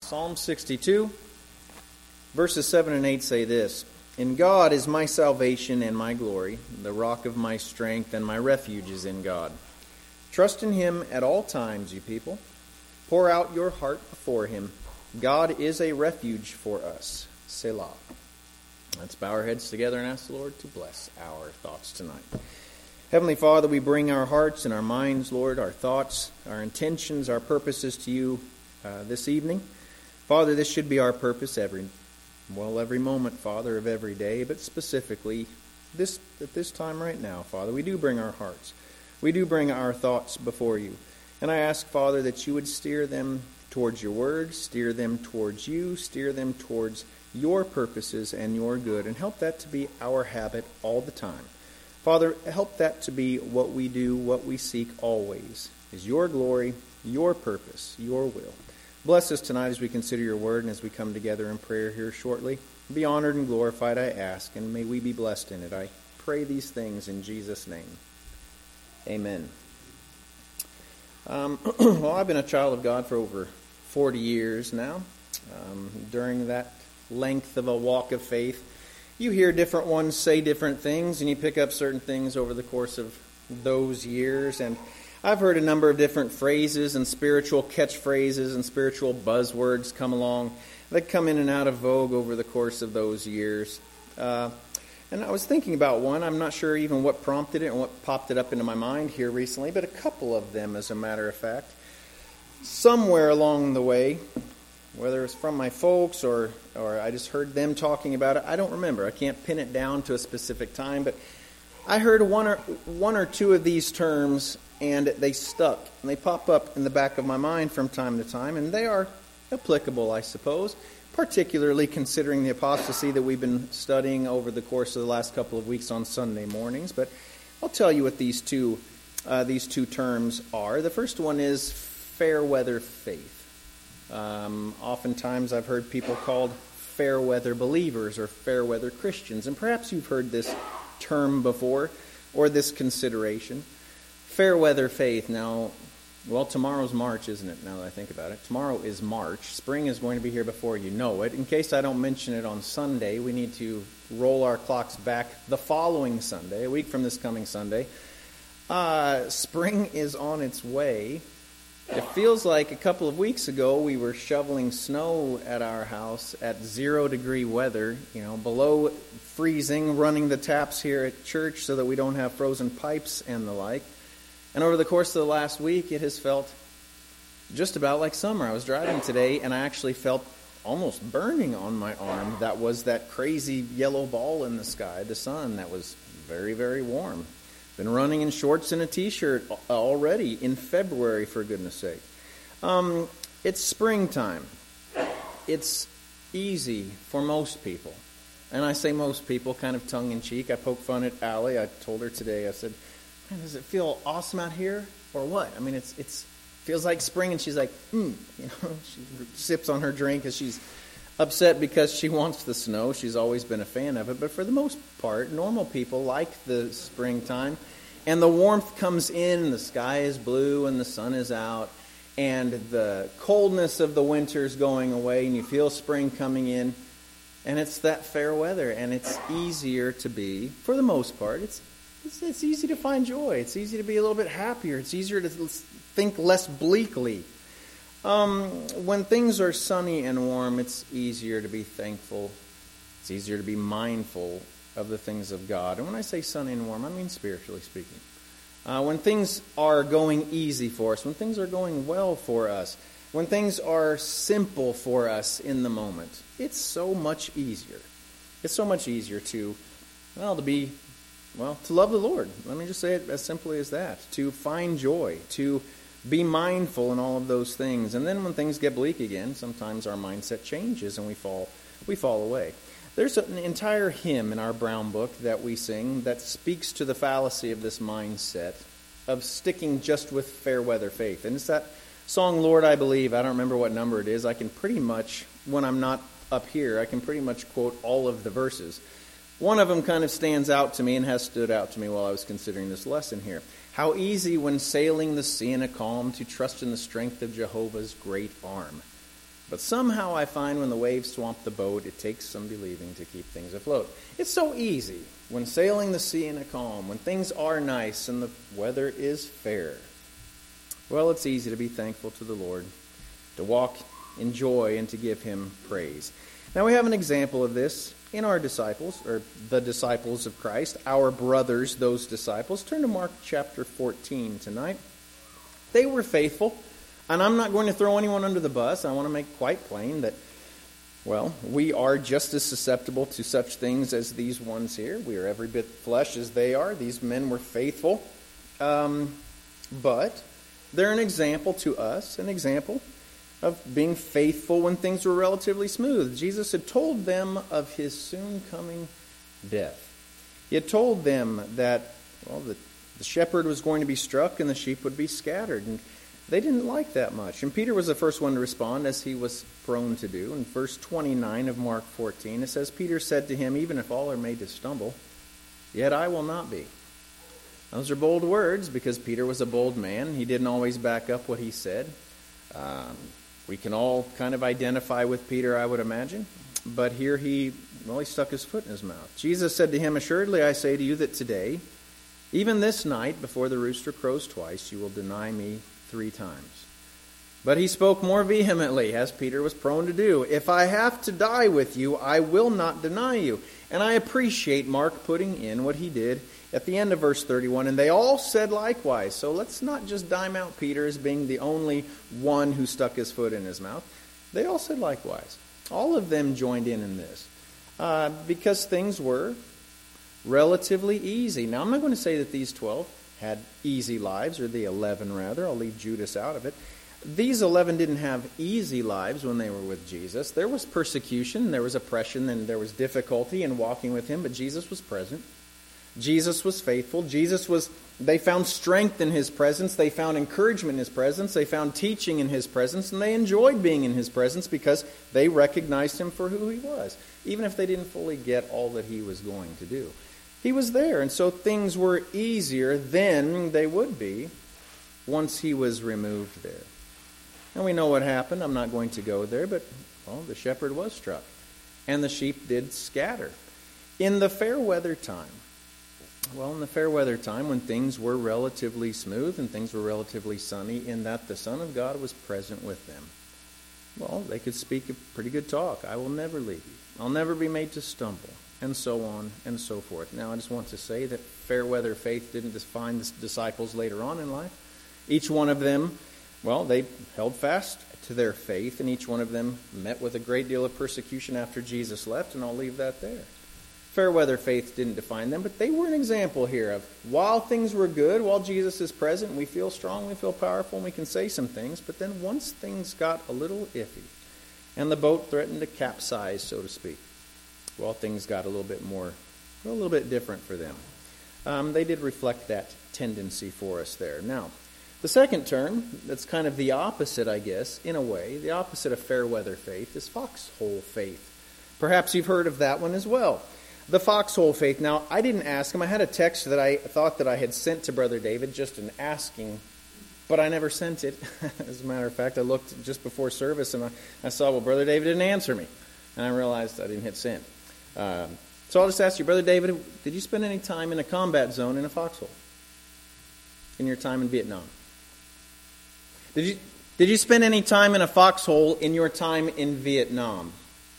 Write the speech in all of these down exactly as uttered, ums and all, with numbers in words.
Psalm sixty-two, verses seven and eight say this: In God is my salvation and my glory, the rock of my strength, and my refuge is in God. Trust in Him at all times, you people. Pour out your heart before Him. God is a refuge for us. Selah. Let's bow our heads together and ask the Lord to bless our thoughts tonight. Heavenly Father, we bring our hearts and our minds, Lord, our thoughts, our intentions, our purposes to you uh, this evening. Father, this should be our purpose every, well, every moment, Father, of every day, but specifically this at this time right now, Father. We do bring our hearts. We do bring our thoughts before you. And I ask, Father, that you would steer them towards your word, steer them towards you, steer them towards your purposes and your good, and help that to be our habit all the time. Father, help that to be what we do, what we seek always, is your glory, your purpose, your will. Bless us tonight as we consider your word and as we come together in prayer here shortly. Be honored and glorified, I ask, and may we be blessed in it. I pray these things in Jesus' name. Amen. Um, well, I've been a child of God for over forty years now. Um, during that length of a walk of faith, you hear different ones say different things, and you pick up certain things over the course of those years. And I've heard a number of different phrases and spiritual catchphrases and spiritual buzzwords come along that come in and out of vogue over the course of those years. Uh, and I was thinking about one. I'm not sure even what prompted it and what popped it up into my mind here recently, but a couple of them, as a matter of fact. Somewhere along the way, whether it's from my folks or, or I just heard them talking about it, I don't remember. I can't pin it down to a specific time, but I heard one or one or two of these terms, and they stuck. And they pop up in the back of my mind from time to time, and they are applicable, I suppose, particularly considering the apostasy that we've been studying over the course of the last couple of weeks on Sunday mornings. But I'll tell you what these two uh, these two terms are. The first one is fair weather faith. Um, oftentimes I've heard people called fair weather believers or fair weather Christians, and perhaps you've heard this term before or this consideration. Fair weather faith. Now, well, tomorrow's March, isn't it, now that I think about it? Tomorrow is March. Spring is going to be here before you know it. In case I don't mention it on Sunday, we need to roll our clocks back the following Sunday, a week from this coming Sunday. Uh, spring is on its way. It feels like a couple of weeks ago we were shoveling snow at our house at zero degree weather, you know, below freezing, running the taps here at church so that we don't have frozen pipes and the like. And over the course of the last week, it has felt just about like summer. I was driving today, and I actually felt almost burning on my arm. That was that crazy yellow ball in the sky, the sun, that was very, very warm. Been running in shorts and a t-shirt already in February, for goodness sake. Um, it's springtime. It's easy for most people. And I say most people kind of tongue-in-cheek. I poke fun at Allie. I told her today, I said, man, does it feel awesome out here or what? I mean, it's it's feels like spring, and she's like, hmm. You know, she sips on her drink as she's upset because she wants the snow. She's always been a fan of it. But for the most part, normal people like the springtime. And the warmth comes in, the sky is blue and the sun is out, and the coldness of the winter is going away, and you feel spring coming in. And it's that fair weather, and it's easier to be, for the most part, it's It's, it's easy to find joy. It's easy to be a little bit happier. It's easier to think less bleakly. Um, when things are sunny and warm, it's easier to be thankful. It's easier to be mindful of the things of God. And when I say sunny and warm, I mean spiritually speaking. Uh, when things are going easy for us, when things are going well for us, when things are simple for us in the moment, it's so much easier. It's so much easier to, well, to be... Well, to love the Lord. Let me just say it as simply as that. To find joy. To be mindful in all of those things. And then when things get bleak again, sometimes our mindset changes and we fall we fall away. There's an entire hymn in our Brown Book that we sing that speaks to the fallacy of this mindset of sticking just with fair weather faith. And it's that song, Lord, I Believe. I don't remember what number it is. I can pretty much, when I'm not up here, I can pretty much quote all of the verses. One of them kind of stands out to me and has stood out to me while I was considering this lesson here. How easy when sailing the sea in a calm to trust in the strength of Jehovah's great arm. But somehow I find when the waves swamp the boat, it takes some believing to keep things afloat. It's so easy when sailing the sea in a calm, when things are nice and the weather is fair. Well, it's easy to be thankful to the Lord, to walk in joy and to give him praise. Now we have an example of this in our disciples, or the disciples of Christ, our brothers, those disciples. Turn to Mark chapter fourteen tonight. They were faithful. And I'm not going to throw anyone under the bus. I want to make quite plain that, well, we are just as susceptible to such things as these ones here. We are every bit flesh as they are. These men were faithful. Um, but they're an example to us, an example of being faithful when things were relatively smooth. Jesus had told them of his soon coming death. He had told them that, well, the, the shepherd was going to be struck and the sheep would be scattered. And they didn't like that much. And Peter was the first one to respond, as he was prone to do. In verse twenty-nine of Mark fourteen, it says, Peter said to him, even if all are made to stumble, yet I will not be. Those are bold words, because Peter was a bold man. He didn't always back up what he said. Um, we can all kind of identify with Peter, I would imagine. But here he, well, he stuck his foot in his mouth. Jesus said to him, assuredly I say to you that today, even this night, before the rooster crows twice, you will deny me three times. But he spoke more vehemently, as Peter was prone to do. If I have to die with you, I will not deny you. And I appreciate Mark putting in what he did at the end of verse thirty-one. And they all said likewise. So let's not just dime out Peter as being the only one who stuck his foot in his mouth. They all said likewise. All of them joined in in this. Uh, because things were relatively easy. Now, I'm not going to say that these twelve had easy lives, or the eleven rather. I'll leave Judas out of it. These eleven didn't have easy lives when they were with Jesus. There was persecution, there was oppression, and there was difficulty in walking with him, but Jesus was present. Jesus was faithful. Jesus was, they found strength in his presence. They found encouragement in his presence. They found teaching in his presence, and they enjoyed being in his presence because they recognized him for who he was, even if they didn't fully get all that he was going to do. He was there, and so things were easier than they would be once he was removed there. And we know what happened. I'm not going to go there, but, well, the shepherd was struck, and the sheep did scatter. In the fair weather time, well, in the fair weather time, when things were relatively smooth and things were relatively sunny, in that the Son of God was present with them, well, they could speak a pretty good talk. I will never leave you. I'll never be made to stumble. And so on and so forth. Now, I just want to say that fair weather faith didn't define the disciples later on in life. Each one of them, well, they held fast to their faith, and each one of them met with a great deal of persecution after Jesus left, and I'll leave that there. Fair weather faith didn't define them, but they were an example here of while things were good, while Jesus is present, we feel strong, we feel powerful, and we can say some things, but then once things got a little iffy, and the boat threatened to capsize, so to speak, well, things got a little bit more, a little bit different for them. Um, they did reflect that tendency for us there. Now, the second term, that's kind of the opposite, I guess, in a way, the opposite of fair weather faith is foxhole faith. Perhaps you've heard of that one as well. The foxhole faith. Now, I didn't ask him. I had a text that I thought that I had sent to Brother David, just in asking, but I never sent it. As a matter of fact, I looked just before service, and I, I saw, well, Brother David didn't answer me. And I realized I didn't hit send. Um, so I'll just ask you, Brother David, did you spend any time in a combat zone in a foxhole in your time in Vietnam? Did you did you spend any time in a foxhole in your time in Vietnam?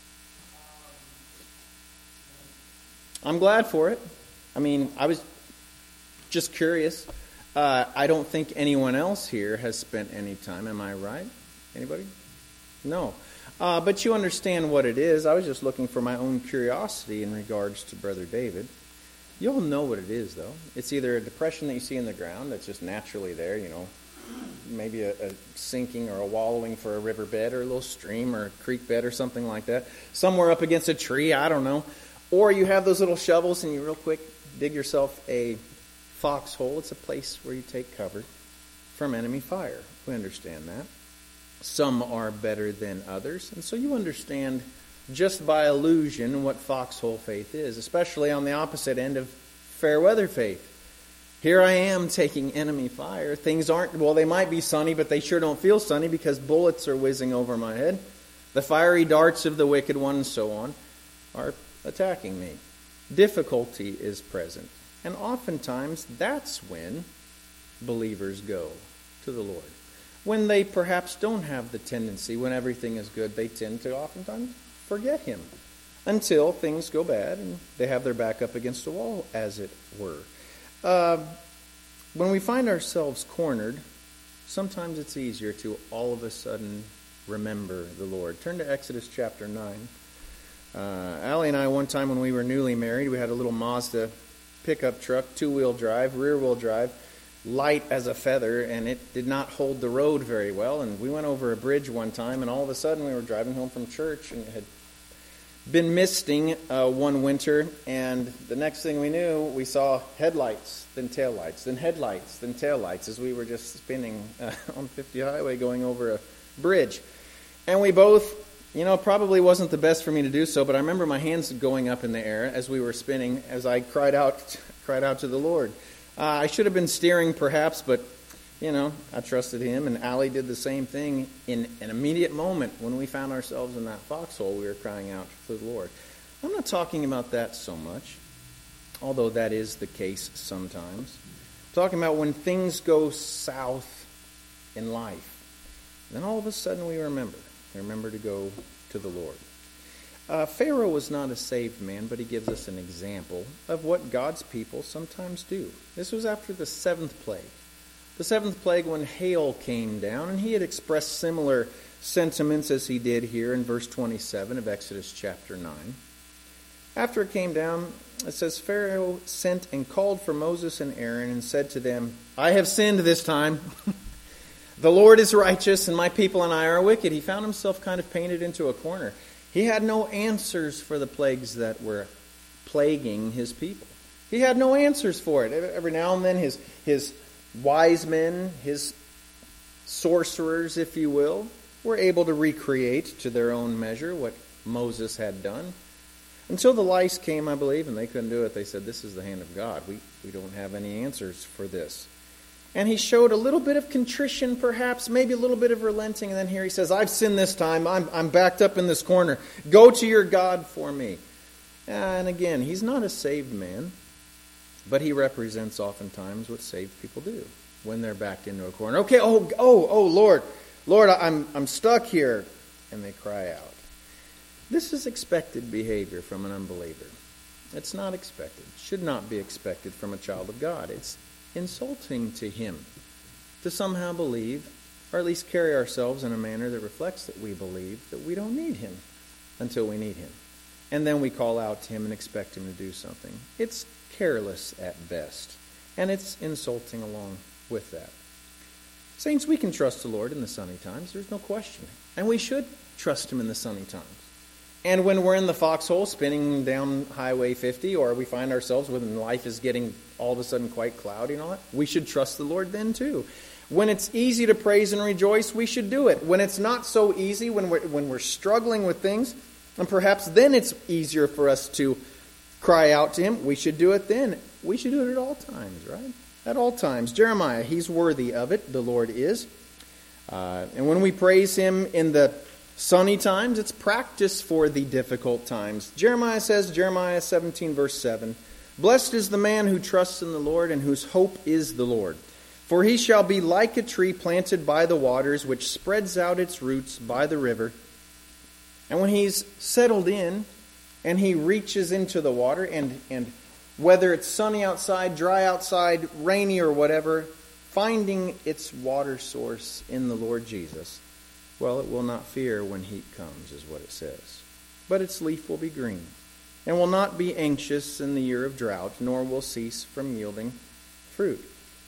I'm glad for it. I mean, I was just curious. Uh, I don't think anyone else here has spent any time. Am I right? Anybody? No. Uh, but you understand what it is. I was just looking for my own curiosity in regards to Brother David. You all know what it is, though. It's either a depression that you see in the ground that's just naturally there, you know, maybe a, a sinking or a wallowing for a riverbed or a little stream or a creek bed or something like that. Somewhere up against a tree, I don't know. Or you have those little shovels and you real quick dig yourself a foxhole. It's a place where you take cover from enemy fire. We understand that. Some are better than others. And so you understand just by illusion what foxhole faith is, especially on the opposite end of fair weather faith. Here I am taking enemy fire. Things aren't, well, they might be sunny, but they sure don't feel sunny because bullets are whizzing over my head. The fiery darts of the wicked one, and so on, are attacking me. Difficulty is present. And oftentimes, that's when believers go to the Lord. When they perhaps don't have the tendency, when everything is good, they tend to oftentimes forget Him until things go bad and they have their back up against the wall, as it were. Uh, when we find ourselves cornered, sometimes it's easier to all of a sudden remember the Lord. Turn to Exodus chapter nine. Uh, Allie and I, one time when we were newly married, we had a little Mazda pickup truck, two-wheel drive, rear-wheel drive, light as a feather, and it did not hold the road very well. And we went over a bridge one time, and all of a sudden we were driving home from church, and it had been misting uh, one winter, and the next thing we knew, we saw headlights, then taillights, then headlights, then taillights, as we were just spinning uh, on fifty highway going over a bridge. And we both, you know, probably wasn't the best for me to do so, but I remember my hands going up in the air as we were spinning, as I cried out, cried out to the Lord. Uh, I should have been steering, perhaps, but, you know, I trusted Him, and Allie did the same thing. In an immediate moment, when we found ourselves in that foxhole, we were crying out to the Lord. I'm not talking about that so much, although that is the case sometimes. I'm talking about when things go south in life. Then all of a sudden we remember. Remember to go to the Lord. Uh, Pharaoh was not a saved man, but he gives us an example of what God's people sometimes do. This was after the seventh plague. The seventh plague when hail came down, and he had expressed similar sentiments as he did here in verse twenty-seven of Exodus chapter nine. After it came down, it says, Pharaoh sent and called for Moses and Aaron and said to them, I have sinned this time. The Lord is righteous, and my people and I are wicked. He found himself kind of painted into a corner. He had no answers for the plagues that were plaguing his people. He had no answers for it. Every now and then his, his wise men, his sorcerers, if you will, were able to recreate to their own measure what Moses had done. Until the lice came, I believe, and they couldn't do it. They said, this is the hand of God. We, we don't have any answers for this. And he showed a little bit of contrition, perhaps, maybe a little bit of relenting. And then here he says, I've sinned this time. I'm, I'm backed up in this corner. Go to your God for me. And again, he's not a saved man, but he represents oftentimes what saved people do when they're backed into a corner. Okay, oh, oh, oh, Lord, Lord, I'm, I'm stuck here. And they cry out. This is expected behavior from an unbeliever. It's not expected. It should not be expected from a child of God. It's insulting to Him to somehow believe, or at least carry ourselves in a manner that reflects that we believe that we don't need Him until we need Him. And then we call out to Him and expect Him to do something. It's careless at best, and it's insulting along with that. Saints, we can trust the Lord in the sunny times. There's no question. And we should trust Him in the sunny times. And when we're in the foxhole spinning down Highway fifty, or we find ourselves when life is getting all of a sudden quite cloudy and all that, we should trust the Lord then too. When it's easy to praise and rejoice, we should do it. When it's not so easy, when we're, when we're struggling with things, and perhaps then it's easier for us to cry out to Him, we should do it then. We should do it at all times, right? At all times. Jeremiah, he's worthy of it, the Lord is. Uh, and when we praise Him in the sunny times, it's practice for the difficult times. Jeremiah says, Jeremiah seventeen, verse seven, Blessed is the man who trusts in the Lord and whose hope is the Lord. For he shall be like a tree planted by the waters, which spreads out its roots by the river. And when he's settled in, and he reaches into the water, and, and whether it's sunny outside, dry outside, rainy or whatever, finding its water source in the Lord Jesus, well, it will not fear when heat comes, is what it says. But its leaf will be green, and will not be anxious in the year of drought, nor will cease from yielding fruit.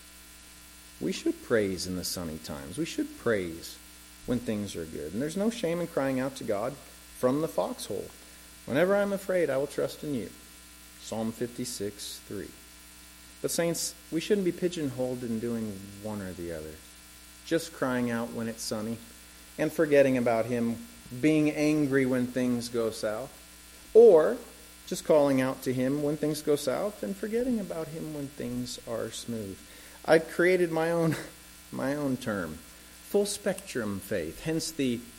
We should praise in the sunny times. We should praise when things are good. And there's no shame in crying out to God from the foxhole. Whenever I'm afraid, I will trust in you. Psalm fifty-six, three. But saints, we shouldn't be pigeonholed in doing one or the other. Just crying out when it's sunny, and forgetting about Him, being angry when things go south, or just calling out to Him when things go south and forgetting about Him when things are smooth. I created my own my own term, full spectrum faith, hence the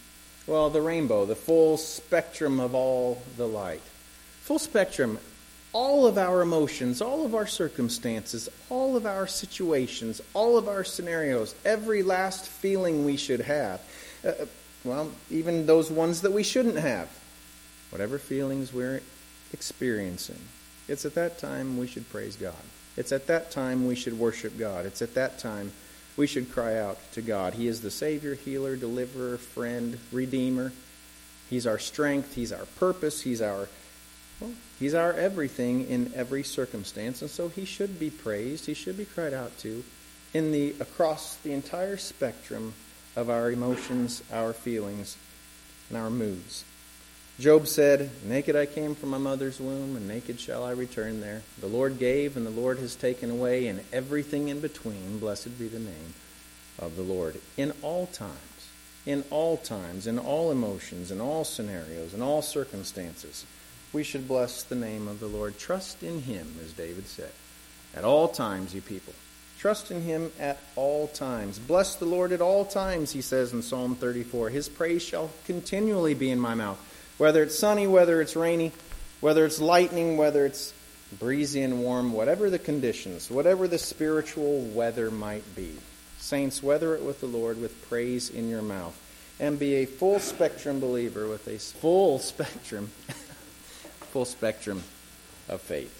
Well, the rainbow, the full spectrum of all the light. Full spectrum, all of our emotions, all of our circumstances, all of our situations, all of our scenarios, every last feeling we should have. Uh, well, even those ones that we shouldn't have. Whatever feelings we're experiencing, it's at that time we should praise God. It's at that time we should worship God. It's at that time we should cry out to God. He is the Savior, healer, deliverer, friend, redeemer. He's our strength. He's our purpose. He's our, well, He's our everything in every circumstance. And so He should be praised. He should be cried out to in the across the entire spectrum of our emotions, our feelings, and our moods. Job said, "Naked I came from my mother's womb, and naked shall I return there. The Lord gave, and the Lord has taken away, and everything in between. Blessed be the name of the Lord." In all times, in all times, in all emotions, in all scenarios, in all circumstances, we should bless the name of the Lord. Trust in Him, as David said. At all times, you people. Trust in Him at all times. Bless the Lord at all times, he says in Psalm thirty-four. His praise shall continually be in my mouth. Whether it's sunny, whether it's rainy, whether it's lightning, whether it's breezy and warm, whatever the conditions, whatever the spiritual weather might be. Saints, weather it with the Lord with praise in your mouth. And be a full spectrum believer with a full spectrum, full spectrum of faith.